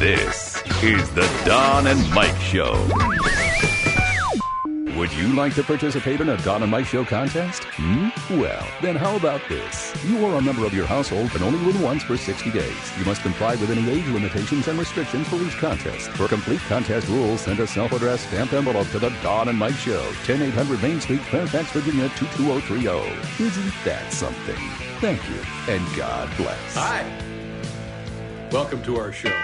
This is the Don and Mike Show. Would you like to participate in a Don and Mike Show contest? Well, then how about this? You are a member of your household and only win once for 60 days. You must comply with any age limitations and restrictions for each contest. For complete contest rules, send a self-addressed stamped envelope to the Don and Mike Show, 10800 Main Street, Fairfax, Virginia, 22030. Isn't that something? Thank you, and God bless. Hi. Welcome to our show.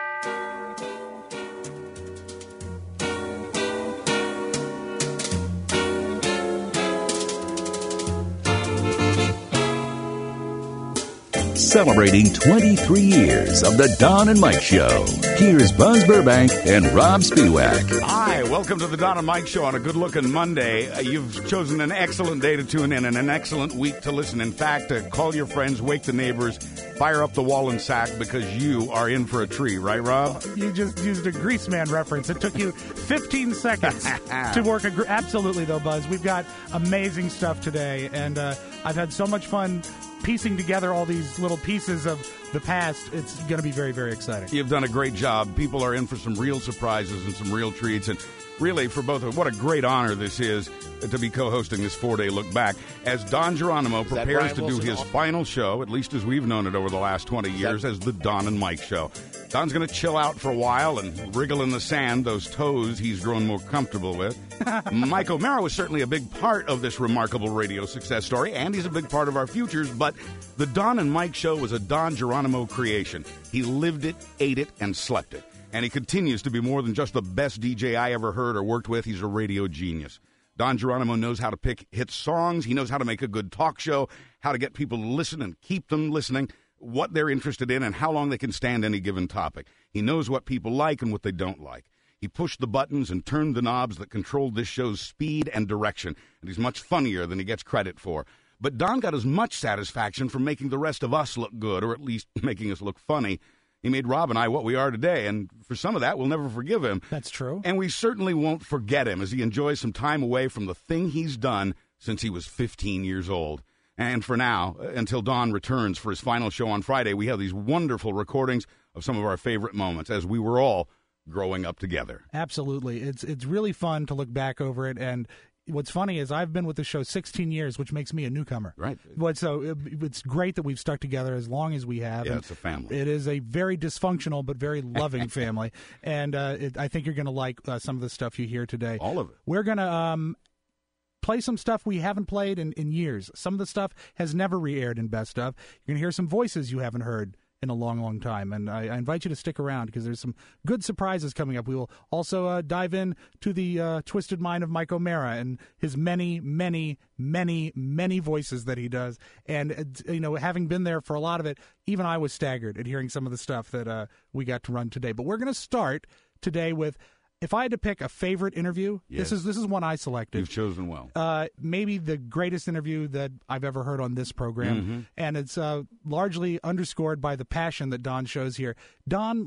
Celebrating 23 years of the Don and Mike Show. Here's Buzz Burbank and Rob Spiewak. Hi, welcome to the Don and Mike Show on a good-looking Monday. You've chosen an excellent day to tune in and an excellent week to listen. In fact, call your friends, wake the neighbors, fire up the wall and sack because you are in for a treat. Right, Rob? You just used a Grease Man reference. It took you 15 seconds to work. Absolutely, though, Buzz. We've got amazing stuff today, and I've had so much fun piecing together all these little pieces of the past. It's going to be very, very exciting. You've done a great job. People are in for some real surprises and some real treats. And really, for both of us, what a great honor this is to be co-hosting this 4-day look back as Don Geronimo prepares to do his final show, at least as we've known it over the last 20 years, as the Don and Mike Show. Don's going to chill out for a while and wriggle in the sand, those toes he's grown more comfortable with. Mike O'Mara was certainly a big part of this remarkable radio success story, and he's a big part of our futures, but the Don and Mike Show was a Don Geronimo creation. He lived it, ate it, and slept it. And he continues to be more than just the best DJ I ever heard or worked with. He's a radio genius. Don Geronimo knows how to pick hit songs. He knows how to make a good talk show, how to get people to listen and keep them listening, what they're interested in, and how long they can stand any given topic. He knows what people like and what they don't like. He pushed the buttons and turned the knobs that controlled this show's speed and direction, and he's much funnier than he gets credit for. But Don got as much satisfaction from making the rest of us look good, or at least making us look funny. He made Rob and I what we are today, and for some of that, we'll never forgive him. That's true. And we certainly won't forget him as he enjoys some time away from the thing he's done since he was 15 years old. And for now, until Don returns for his final show on Friday, we have these wonderful recordings of some of our favorite moments as we were all growing up together. Absolutely. It's really fun to look back over it, and what's funny is I've been with the show 16 years, which makes me a newcomer. Right. But so it's great that we've stuck together as long as we have. Yeah, it's a family. It is a very dysfunctional but very loving family, and I think you're going to like some of the stuff you hear today. All of it. We're going to play some stuff we haven't played in years. Some of the stuff has never re-aired in Best Of. You're going to hear some voices you haven't heard in a long, long time. And I invite you to stick around because there's some good surprises coming up. We will also dive in to the twisted mind of Mike O'Mara and his many, many, many, many voices that he does. And, having been there for a lot of it, even I was staggered at hearing some of the stuff that we got to run today. But we're going to start today with, if I had to pick a favorite interview, yes. this is one I selected. You've chosen well. Maybe the greatest interview that I've ever heard on this program, and it's largely underscored by the passion that Don shows here. Don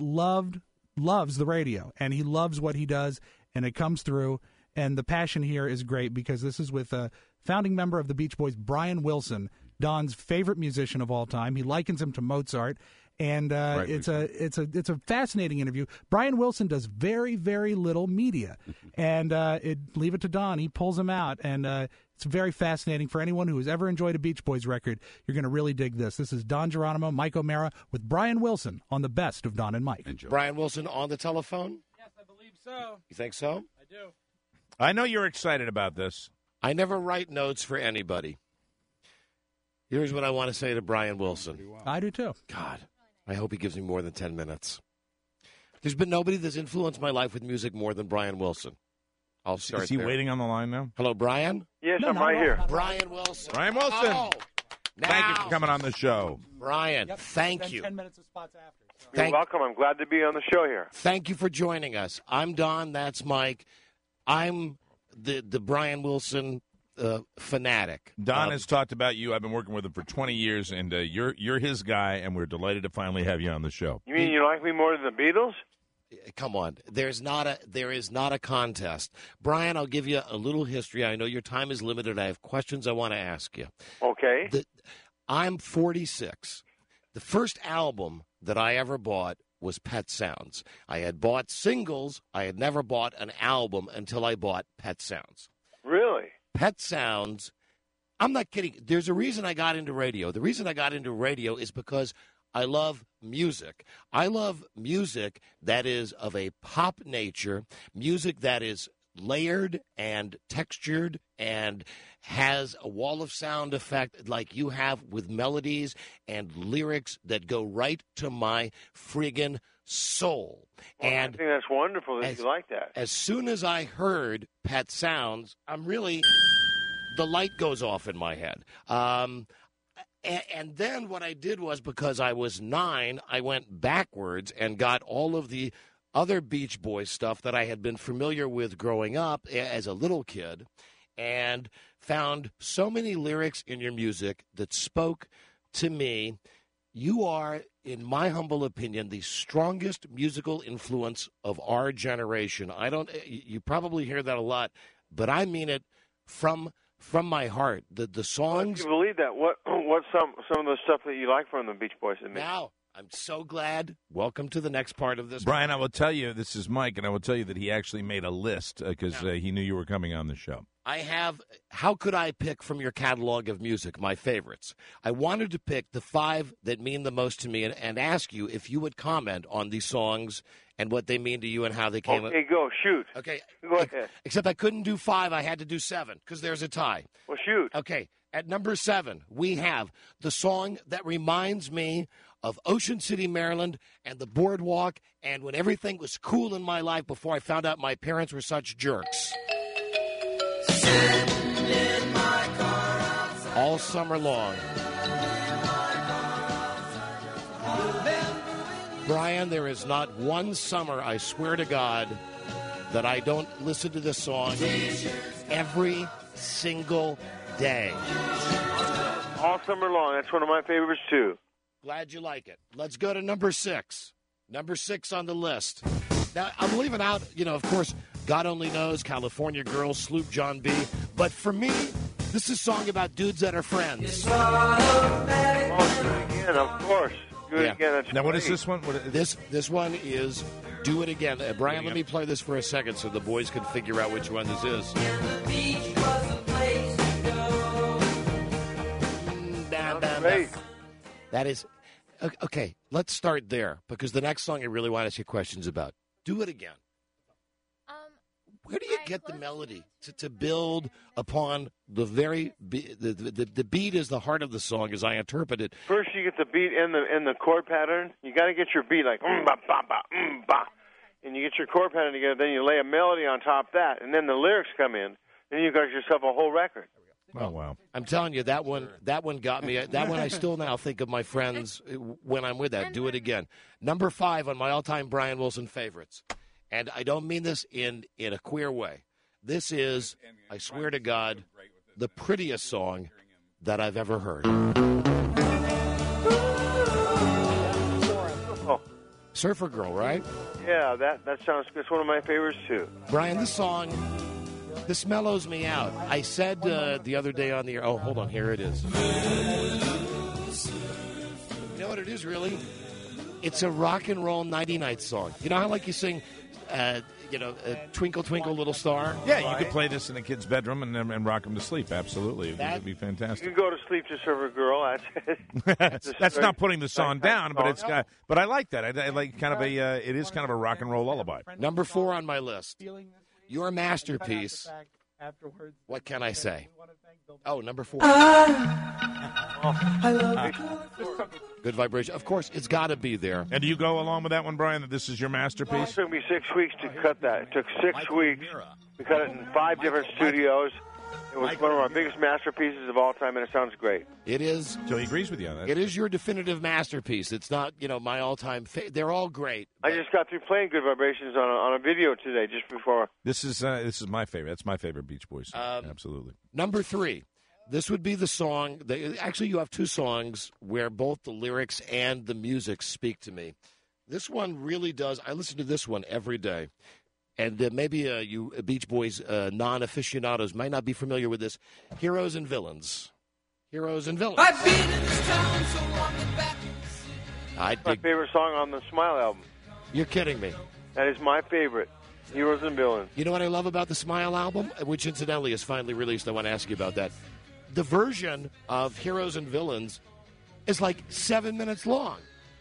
loves the radio, and he loves what he does, and it comes through, and the passion here is great because this is with a founding member of the Beach Boys, Brian Wilson, Don's favorite musician of all time. He likens him to Mozart. And it's a fascinating interview. Brian Wilson does very, very little media, and leave it to Don. He pulls them out, and it's very fascinating for anyone who has ever enjoyed a Beach Boys record. You're going to really dig this. This is Don Geronimo, Mike O'Mara with Brian Wilson on the best of Don and Mike. Enjoy. Brian Wilson on the telephone? Yes, I believe so. You think so? I do. I know you're excited about this. I never write notes for anybody. Here's what I want to say to Brian Wilson. I do too. God. I hope he gives me more than 10 minutes. There's been nobody that's influenced my life with music more than Brian Wilson. I'll start Is he there. waiting on the line now? Hello, Brian? Yes, I'm right here. Brian Wilson. Brian Wilson. Oh, Thank you for coming on the show. Brian, thank you. 10 minutes of spots after. So. You're welcome. I'm glad to be on the show here. Thank you for joining us. I'm Don. That's Mike. I'm the Brian Wilson fanatic. Don has talked about you. I've been working with him for 20 years, and you're his guy, and we're delighted to finally have you on the show. You mean you like me more than the Beatles? Come on. There is not a contest. Brian, I'll give you a little history. I know your time is limited. I have questions I want to ask you. Okay. I'm 46. The first album that I ever bought was Pet Sounds. I had bought singles. I had never bought an album until I bought Pet Sounds. Really? Pet Sounds, I'm not kidding. There's a reason I got into radio. The reason I got into radio is because I love music. I love music that is of a pop nature, music that is layered and textured and has a wall of sound effect like you have with melodies and lyrics that go right to my friggin' soul. Well, and I think that's wonderful that you like that. As soon as I heard Pet Sounds, the light goes off in my head. And then what I did was, because I was 9, I went backwards and got all of the other Beach Boys stuff that I had been familiar with growing up as a little kid, and found so many lyrics in your music that spoke to me. You are, in my humble opinion, the strongest musical influence of our generation. You probably hear that a lot, but I mean it from my heart. The songs. Well, you believe that? What's some of the stuff that you like from the Beach Boys? Now, I'm so glad. Welcome to the next part of this. Brian, I will tell you, this is Mike, and I will tell you that he actually made a list because he knew you were coming on the show. How could I pick from your catalog of music my favorites? I wanted to pick the 5 that mean the most to me and ask you if you would comment on these songs and what they mean to you and how they came. Okay, go, shoot. Okay. Go ahead. Except I couldn't do 5. I had to do 7 because there's a tie. Well, shoot. Okay. At number 7, we have the song that reminds me of Ocean City, Maryland, and the boardwalk, and when everything was cool in my life before I found out my parents were such jerks. All summer long. Brian, there is not one summer, I swear to God, that I don't listen to this song every single day. All summer long. That's one of my favorites, too. Glad you like it. Let's go to number 6. Number 6 on the list. Now, I'm leaving out, of course, God Only Knows, California Girls, Sloop John B. But for me, this is a song about dudes that are friends. Oh, do it again, of course. Do it again. That's now, what great. is this one? This one is Do It Again. Brian, let me play this for a second so the boys can figure out which one this is. Great. That is... Okay, let's start there, because the next song I really want to ask you questions about. Do It Again. Where do you get the melody to build upon the very the beat is the heart of the song as I interpret it. First, you get the beat in the chord pattern. You got to get your beat like ba ba ba ba, and you get your chord pattern together. Then you lay a melody on top of that, and then the lyrics come in, and you got yourself a whole record. Oh wow! I'm telling you, that one got me. That one I still now think of my friends when I'm with that. Do It Again. Number 5 on my all-time Brian Wilson favorites. And I don't mean this in a queer way. This is, I swear to God, the prettiest song that I've ever heard. Oh. Surfer Girl, right? Yeah, that sounds good. It's one of my favorites, too. Brian, this song, this mellows me out. I said the other day on the air, oh, hold on, here it is. You know what it is, really? It's a rock and roll nighty-night song. You know how like you sing... Twinkle, Twinkle, Little Star. Yeah, you could play this in a kid's bedroom and rock them to sleep. Absolutely. It would be You fantastic. can go to sleep to Surfer Girl. That's not putting the song down, but it's got. But I like that. I like kind of a. It is kind of a rock and roll lullaby. Number 4 on my list. Your masterpiece. What can I say? Oh, number 4. I love Good Vibration. Of course, it's got to be there. And do you go along with that one, Brian, that this is your It masterpiece? took me 6 weeks to cut that. It took 6 weeks. We cut it in 5 different studios. It was one of our biggest masterpieces of all time, and it sounds great. It is. So he agrees with you on that. It is your definitive masterpiece. It's not, my all-time they're all great. I just got through playing Good Vibrations on a video today just before. This is my favorite. That's my favorite Beach Boys song. Absolutely. Number 3. This would be the song. Actually, you have 2 songs where both the lyrics and the music speak to me. This one really does. I listen to this one every day. And maybe you Beach Boys non-aficionados might not be familiar with this. Heroes and Villains. Heroes and Villains. I've been in this town so long and back in the city. My favorite song on the Smile album. You're kidding me. That is my favorite. Heroes and Villains. You know what I love about the Smile album, which incidentally is finally released? I want to ask you about that. The version of Heroes and Villains is like 7 minutes long.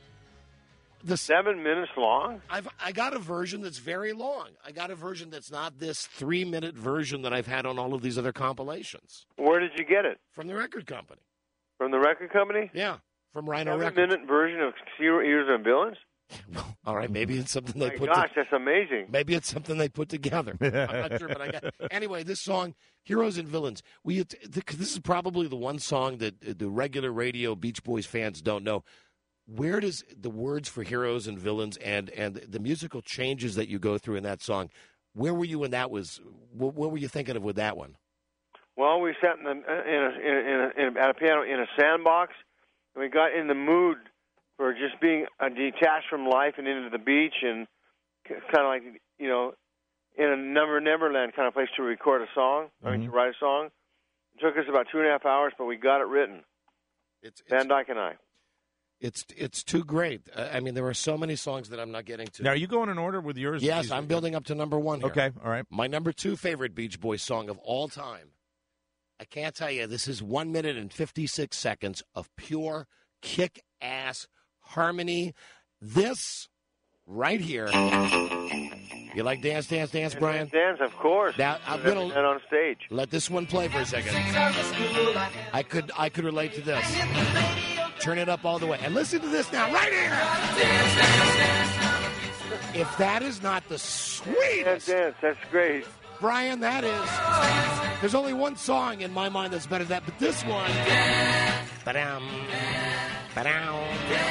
7 minutes long? I got a version that's very long. I got a version that's not this 3-minute version that I've had on all of these other compilations. Where did you get it? From the record company. From the record company? Yeah, from Rhino Records. 7-minute version of Heroes and Villains? All right, maybe it's something they put. Gosh, that's amazing. Maybe it's something they put together. I'm not sure, but I got. Anyway, this song, "Heroes and Villains." This is probably the one song that the regular radio Beach Boys fans don't know. Where does the words for "Heroes and Villains" and the musical changes that you go through in that song? Where were you when that was? What were you thinking of with that one? Well, we sat at a piano in a sandbox, and we got in the mood for just being detached from life and into the beach, and kind of like, in a Neverland kind of place to record a song, to write a song. It took us about 2.5 hours, but we got it written. Van Dyke and I. It's too great. I mean, there are so many songs that I'm not getting to. Now, are you going in order with yours? Yes, I'm building up to number one here. Okay, all right. My number 2 favorite Beach Boys song of all time. I can't tell you, this is 1 minute and 56 seconds of pure kick-ass harmony. This right here. You like Dance, Dance, Dance, Brian? Dance, of course. Now, I'm going to on stage. Let this one play for a second. I could relate to this. Turn it up all the way. And listen to this now, right here. If that is not the sweetest. Dance, that's great. Brian, that is. There's only one song in my mind that's better than that, but this one. Ba-dam, ba-dam.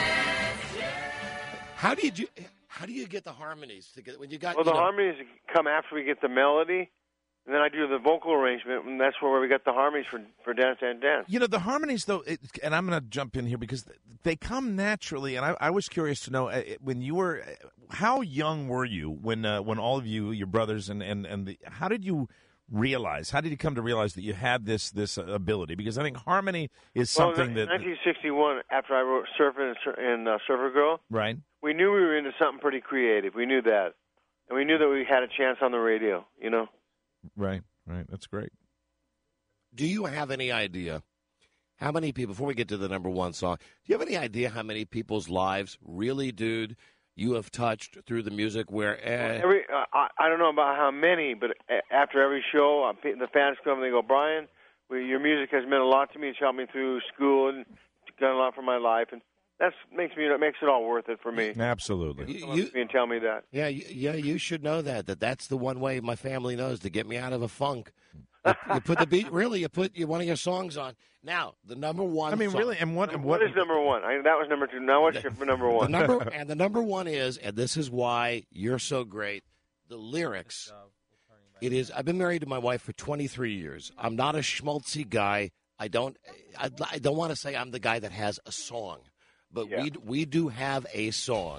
How do you get the harmonies together when you got? Well, the harmonies come after we get the melody, and then I do the vocal arrangement, and that's where we get the harmonies for Dance and Dance. The harmonies, though, and I'm going to jump in here because they come naturally, and I was curious to know when you were, how young were you when all of you, your brothers, how did you realize? How did you come to realize that you had this ability? Because I think harmony is something in 1961, after I wrote Surfing and Surfer Girl, right? We knew we were into something pretty creative. We knew that, and we knew that we had a chance on the radio. Right. That's great. Do you have any idea how many people? Before we get to the number one song, do you have any idea how many people's lives, really, dude, you have touched through the music? Where I don't know about how many, but after every show, the fans come and they go, "Brian, your music has meant a lot to me. It's helped me through school and done a lot for my life." And that makes it all worth it for me. Absolutely. And tell me that. Yeah, you should know that's the one way my family knows to get me out of a funk. You put the beat. Really, you put one of your songs on. Now, the number one. I mean, song. really, and what is number one? That was number 2. Now what's your number one? The number one is, and this is why you're so great. The lyrics. It is. I've been married to my wife for 23 years. I'm not a schmaltzy guy. I don't want to say I'm the guy that has a song. But we do have a song.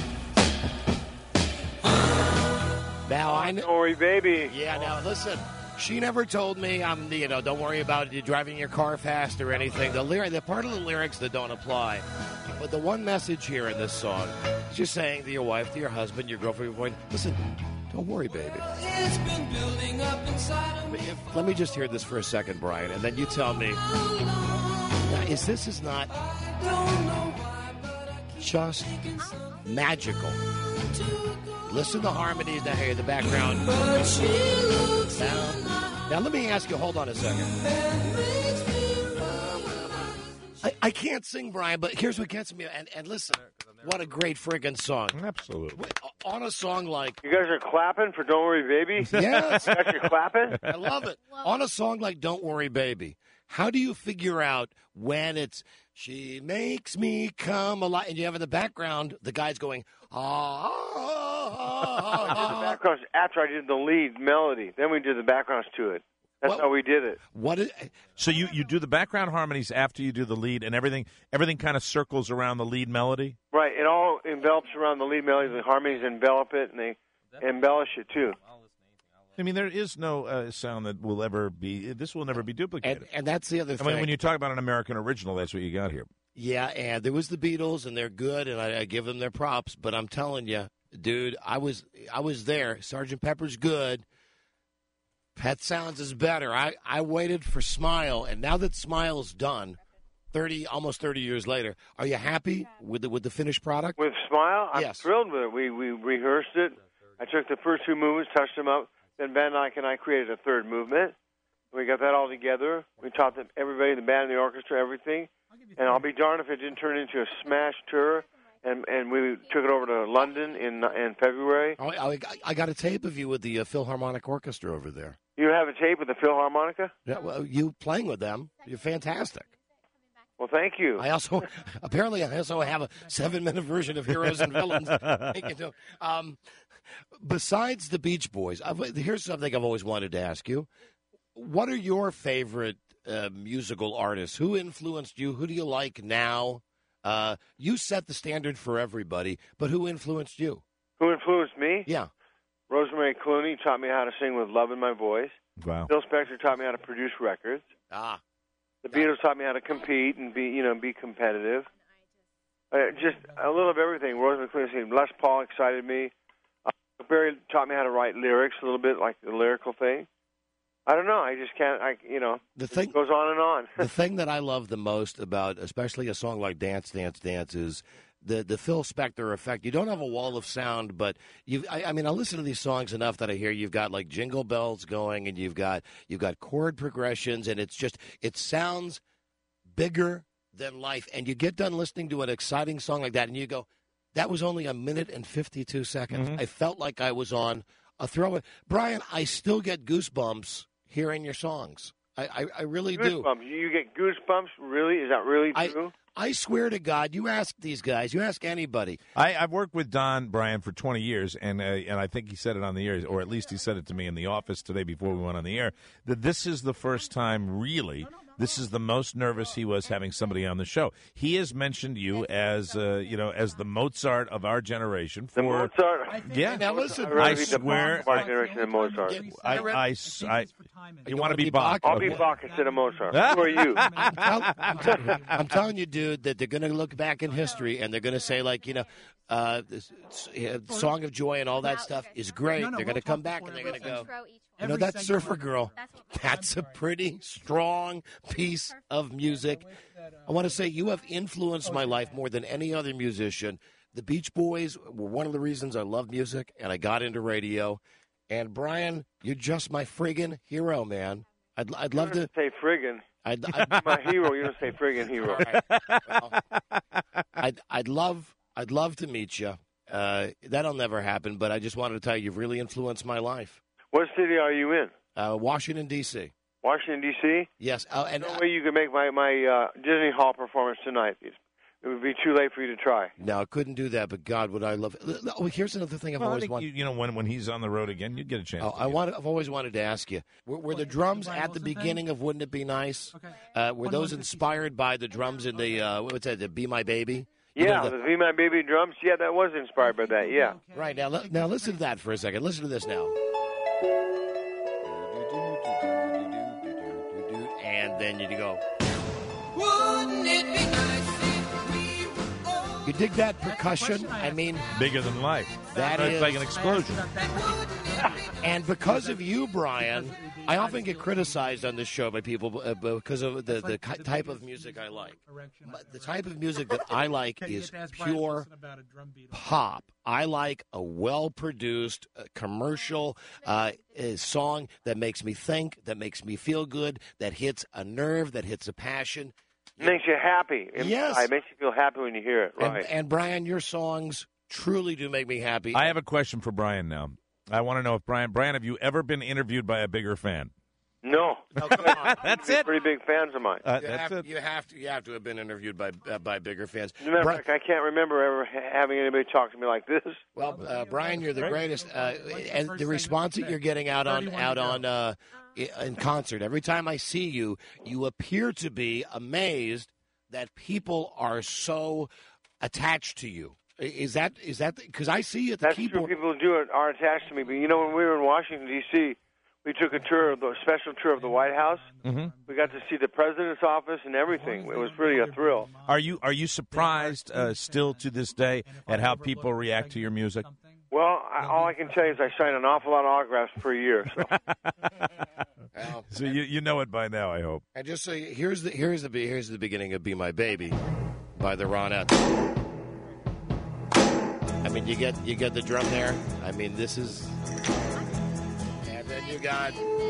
Now I know. Don't worry, baby. Yeah. Now listen. She never told me don't worry about you driving your car fast or anything. The part of the lyrics that don't apply. But the one message here in this song is just saying to your wife, to your husband, your girlfriend, your boyfriend, listen, don't worry, baby. Let me just hear this for a second, Brian, and then you tell me. Now, is not just magical? Listen to the harmonies down here in the background. Now let me ask you, hold on a second. I can't sing, Brian, but here's what gets me. And listen, what a great friggin' song. Absolutely. On a song like... You guys are clapping for Don't Worry, Baby? Yes. You guys are clapping? I love it. On a song like Don't Worry, Baby, how do you figure out when it's... She makes me come alive, and you have in the background the guy's going, ah. The backgrounds after I did the lead melody. Then we did the backgrounds to it. That's how we did it. So you do the background harmonies after you do the lead, and everything kind of circles around the lead melody? Right. It all envelops around the lead melody. The harmonies envelop it, and they embellish it, too. I mean, there is no sound that will ever be. This will never be duplicated. And that's the other thing. I mean, when you talk about an American original, that's what you got here. Yeah, and there was the Beatles, and they're good, and I give them their props. But I'm telling you, dude, I was there. Sgt. Pepper's good. Pet Sounds is better. I waited for Smile, and now that Smile's done, almost 30 years later, are you happy with the finished product? With Smile, I'm Yes. thrilled with it. We rehearsed it. I took the first two movements, touched them up. Then Ben Ike and I created a third movement. We got that all together. We taught them, everybody, the band, the orchestra, everything. And I'll be darned if it didn't turn into a smash tour. And we took it over to London in February. I got a tape of you with the Philharmonic Orchestra over there. You have a tape with the Philharmonica? Yeah, well, you playing with them. You're fantastic. Well, thank you. I also have a 7-minute version of Heroes and Villains. Besides the Beach Boys, here's something I've always wanted to ask you. What are your favorite musical artists? Who influenced you? Who do you like now? You set the standard for everybody, but who influenced you? Who influenced me? Yeah. Rosemary Clooney taught me how to sing with love in my voice. Wow. Phil Spector taught me how to produce records. The Beatles taught me how to compete and be competitive. Just a little of everything. Rosemary Clooney, Les Paul excited me. Barry taught me how to write lyrics a little bit, like the lyrical thing. I don't know. I just can't. The thing it goes on and on. The thing that I love the most about, especially a song like "Dance, Dance, Dance," is the Phil Spector effect. You don't have a wall of sound, but I listen to these songs enough that I hear you've got like jingle bells going, and you've got chord progressions, and it sounds bigger than life. And you get done listening to an exciting song like that, and you go, "That was only 1 minute and 52 seconds." Mm-hmm. I felt like I was on a throwaway. Brian, I still get goosebumps hearing your songs. I really do. Goosebumps. You get goosebumps? Really? Is that really true? I swear to God, you ask these guys, you ask anybody. I've worked with Don, Brian, for 20 years, and I think he said it on the air, or at least he said it to me in the office today before we went on the air, that this is the first time, really, this is the most nervous he was having somebody on the show. He has mentioned you as, as the Mozart of our generation. The Mozart? Yeah. Now listen, I swear. Our generation of Mozart. You want to be Bach? I'll be Bach instead of Mozart. Who are you? I'm telling you, dude, that they're going to look back in history and they're going to say, like, Song of Joy and all that stuff is great. They're going to come back and they're going to go, that Surfer Girl, that's a pretty strong piece of music. I want to say you have influenced my life more than any other musician. The Beach Boys were one of the reasons I love music and I got into radio. And, Brian, you're just my friggin' hero, man. I'd love to say friggin'. My hero. You don't say friggin' hero. Right. Well, I'd love to meet you. That'll never happen. But I just wanted to tell you, you've really influenced my life. What city are you in? Washington D.C. Washington D.C. Yes. And no way you can make my Disney Hall performance tonight. It would be too late for you to try. No, I couldn't do that. But God, would I love it. Oh, here's another thing I've always wanted. When he's on the road again, you get a chance. I've always wanted to ask you: Were the drums at the beginning of "Wouldn't It Be Nice"? Were those inspired by the drums in the what's that? The "Be My Baby"? Yeah, the "Be My Baby" drums. Yeah, that was inspired by that. Yeah. Right now, listen to that for a second. Listen to this now. And then you go. Wouldn't it be nice if we... You dig that percussion? I mean, bigger than life. It's like an explosion. And because of you, Brian, I often get criticized on this show by people because of the type of music I like. The type of music that I like is pure pop. I like a well-produced commercial song that makes me think, that makes me feel good, that hits a nerve, that hits a passion. Makes you happy. Yes. It makes you feel happy when you hear it. Right. And Brian, your songs truly do make me happy. I have a question for Brian now. I want to know if Brian, have you ever been interviewed by a bigger fan? No. Oh, come on. That's it. Pretty big fans of mine. You have to have been interviewed by bigger fans. As a matter of fact, I can't remember ever having anybody talk to me like this. Well, Brian, you're the greatest, and the response that you're getting out on in concert. Every time I see you, you appear to be amazed that people are so attached to you. Is that because I see you at the That's keyboard? True. People are attached to me. But when we were in Washington D.C., We took a special tour of the White House. Mm-hmm. We got to see the president's office and everything. It was really a thrill. Are you surprised still to this day at how people react to your music? Well, all I can tell you is I signed an awful lot of autographs per year. So. So you know it by now, I hope. And just so here's the beginning of "Be My Baby" by the Ronettes. I mean, you get the drum there. I mean, this is, and then you got.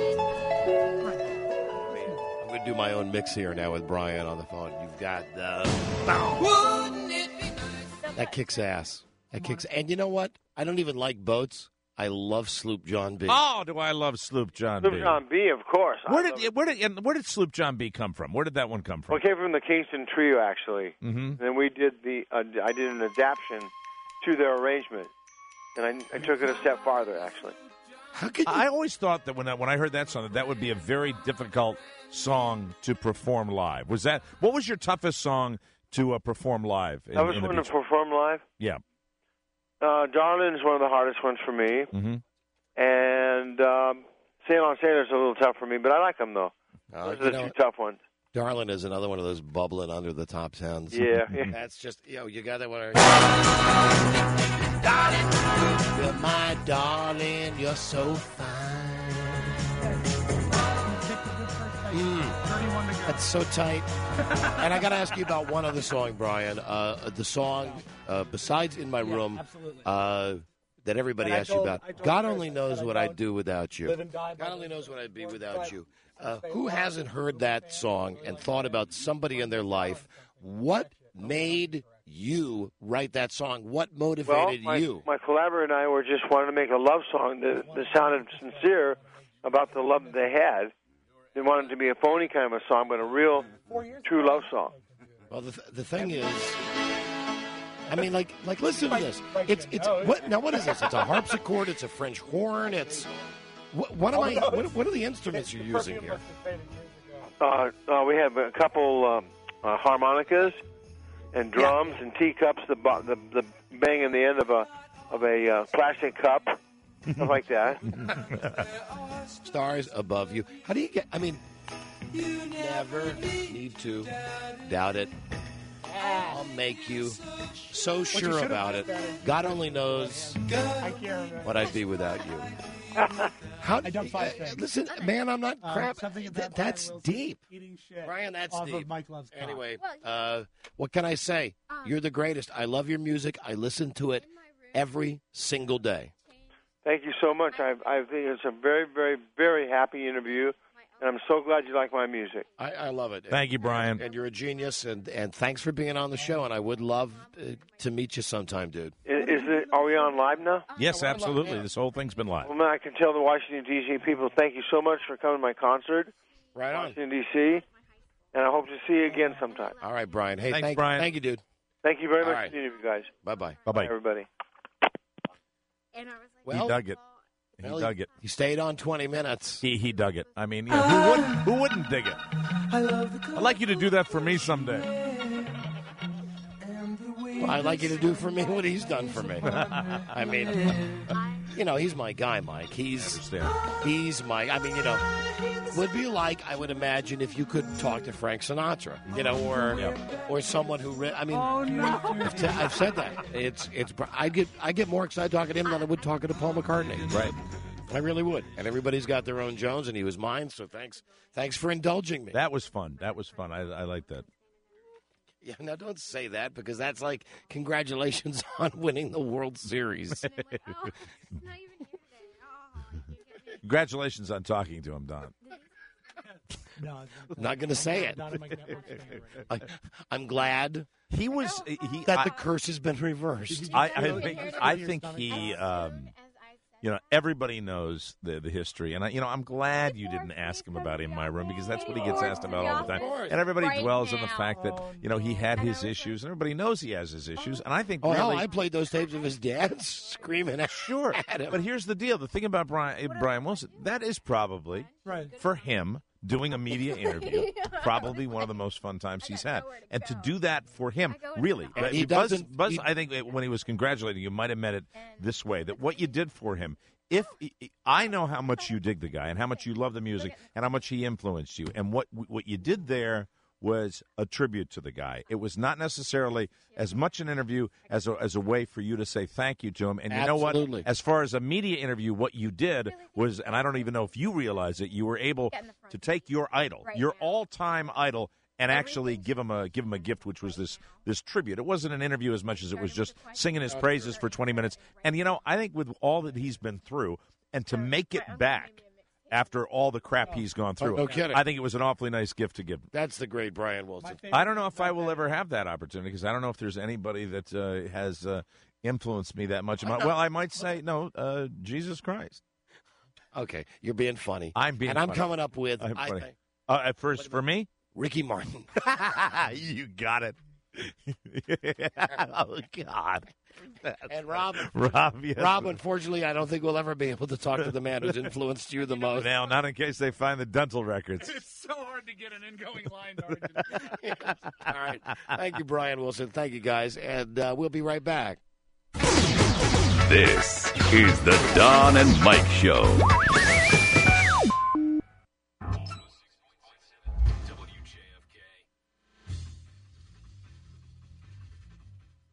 I'm going to do my own mix here now with Brian on the phone. You've got the. That kicks ass. That kicks, and you know what? I don't even like boats. I love Sloop John B. Oh, do I love Sloop John B. Sloop John B, of course. Where did Sloop John B come from? Where did that one come from? Well, it came from the Kingston Trio, actually. Mm-hmm. And we did I did an adaptation to their arrangement, and I took it a step farther, actually. How could you? I always thought that when I heard that song, that would be a very difficult song to perform live. What was your toughest song to perform live? That was one to perform live? Yeah. Darling is one of the hardest ones for me. Mm-hmm. And Sail on Sailor is a little tough for me, but I like them, though. Those are the two tough ones. Darling is another one of those bubbling under the top tens. Yeah. That's just, you got that one. Darling, you're my darling, you're so fine. That's so tight. And I got to ask you about one other song, Brian. The song, besides In My Room, that everybody asks you about. God only knows what I'd do without you. God only knows what I'd be without you. Who hasn't heard that song and thought about somebody in their life? What made you write that song? What motivated you? My collaborator and I were just wanting to make a love song that sounded sincere about the love that they had. They wanted it to be a phony kind of a song, but a real, true love song. Well, the thing is, I mean, like listen to this. It's what now? What is this? It's a harpsichord. It's a French horn. It's what are the instruments you're using here? We have a couple harmonicas and drums and teacups. The bang in the end of a plastic cup. Stuff like that. Stars above you. How do you get? I mean, you never need to doubt it. I'll make you so sure about it. God only knows what I'd be without you. How? Listen, man, I'm not crap. That's deep, Brian. That's deep. Anyway, what can I say? You're the greatest. I love your music. I listen to it every single day. Thank you so much. I think it's a very, very, very happy interview, and I'm so glad you like my music. I love it. Thank you, Brian. And you're a genius, and thanks for being on the show, and I would love to meet you sometime, dude. Are we on live now? Yes, absolutely. This whole thing's been live. Well, man, I can tell the Washington, D.C. people, thank you so much for coming to my concert. Right on. Washington, D.C., and I hope to see you again sometime. All right, Brian. Hey, thanks, Brian. Thank you, dude. Thank you very much right. for the interview, guys. Bye-bye. Bye-bye. Bye, everybody. Well, he dug it. He dug it. He stayed on 20 minutes. He dug it. I mean, who wouldn't dig it? I'd like you to do that for me someday. Well, I'd like you to do for me what he's done for me. I mean, he's my guy, Mike. He's my. I mean, would be like, I would imagine, if you could talk to Frank Sinatra, or someone who. I mean, I've said that. I get more excited talking to him than I would talking to Paul McCartney. Right. I really would. And everybody's got their own Jones, and he was mine. So thanks for indulging me. That was fun. I like that. Yeah, now don't say that, because that's like congratulations on winning the World Series. Congratulations on talking to him, Don. No, not going to say it. I'm glad he was that the curse has been reversed. I think he. Everybody knows the history, and I'm glad you didn't ask him about In My Room, because that's what he gets asked about all the time. And everybody dwells on the fact that he had his issues, and everybody knows he has his issues. And I think, I played those tapes of his dad screaming at him. But here's the deal: the thing about Brian Wilson, that is probably for him. Doing a media interview, probably one of the most fun times he's had. And to do that for him, really. Buzz, I think when he was congratulating you, might have meant it this way, that what you did for him if I know how much you dig the guy and how much you love the music and how much he influenced you, and what you did there was a tribute to the guy. It was not necessarily as much an interview as a way for you to say thank you to him. And you Absolutely. know what? As far as a media interview, what you did was, and I don't even know if you realize it, you were able to take your idol, your all-time idol, and actually give him a gift, which was this tribute. It wasn't an interview as much as it was just singing his praises for 20 minutes. And, I think with all that he's been through, and to make it back after all the crap he's gone through, no kidding. I think it was an awfully nice gift to give him. That's the great Brian Wilson. I don't know if I will ever have that opportunity, because I don't know if there's anybody that has influenced me that much. Well, I might say, no, Jesus Christ. Okay, you're being funny. I'm being and I'm funny. coming up with, At first, for me? Ricky Martin. You got it. Oh, God. And Rob, yes. Rob, unfortunately, I don't think we'll ever be able to talk to the man who's influenced you the most. Now, not in case they find the dental records. It's so hard to get an incoming line, Darn. Yes. All right. Thank you, Brian Wilson. Thank you, guys. And we'll be right back. This is the Don and Mike Show.